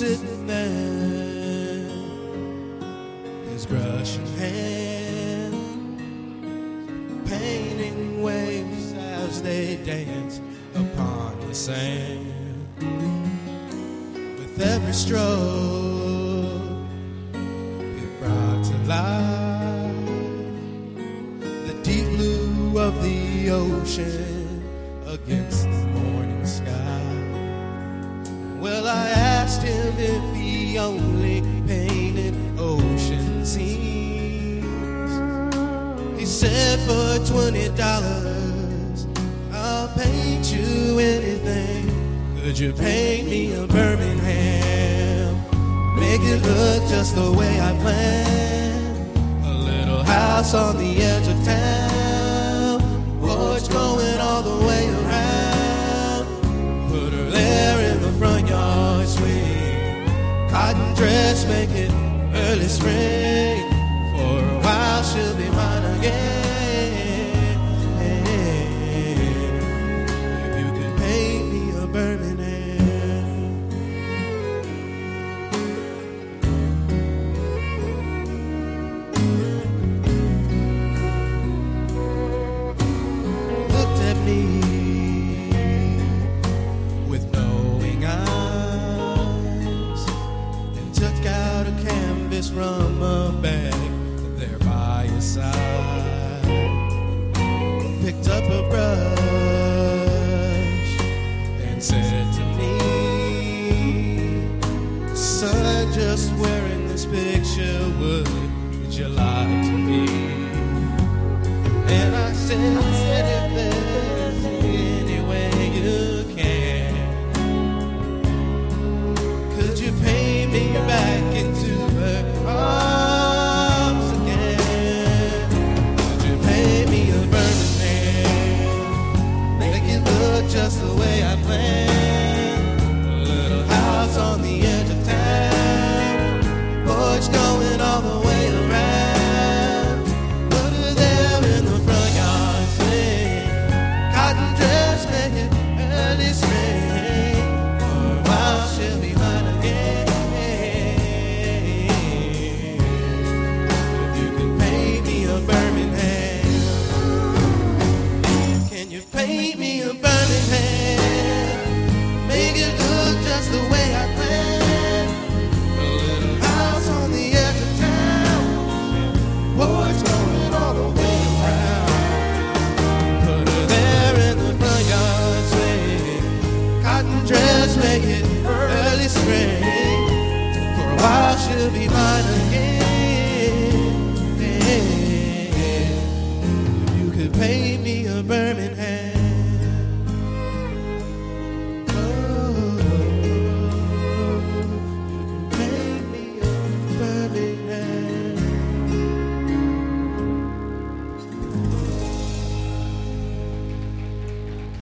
sitting there, his brush in hand, painting waves as they dance upon the sand. With every stroke, it brought to life the deep blue of the ocean against the morning sky. Well, I asked him if he only painted ocean scenes. He said for $20, I'll paint you anything. Could you paint me a Birmingham? Make it look just the way I planned. A little house on the edge of town, porch going all the way around. Put her there in the front yard swing, cotton dress, make it early spring. For a while she'll be mine again. If you could paint me a Birmingham. Looked at me with knowing eyes and took out a canvas from a bag there by his side. Picked up a brush and said to me, son, just wearing this picture, would you like to be? And I said, if there's any way you can, could you paint me back into her arms again? Could you paint me a Birmingham? Make it look just the way I planned. A little house on the edge of town, porch going all the way around. Put her there in the front yard swing, cotton dress, make it early spring. For a while she'll be mine again. If you could paint me a Birmingham, can you paint me a Birmingham? Make it look just the way I planned. A little house on the edge of town, porch going all the way around. Put her there in the front yard swing, cotton dress, make it early spring. For a while she'll be mine again. If you could paint me a Birmingham.